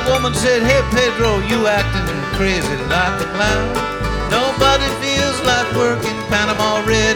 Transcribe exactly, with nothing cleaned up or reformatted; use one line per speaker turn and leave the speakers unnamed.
woman said, hey Pedro, you acting crazy like a clown. Nobody feels like working Panama Red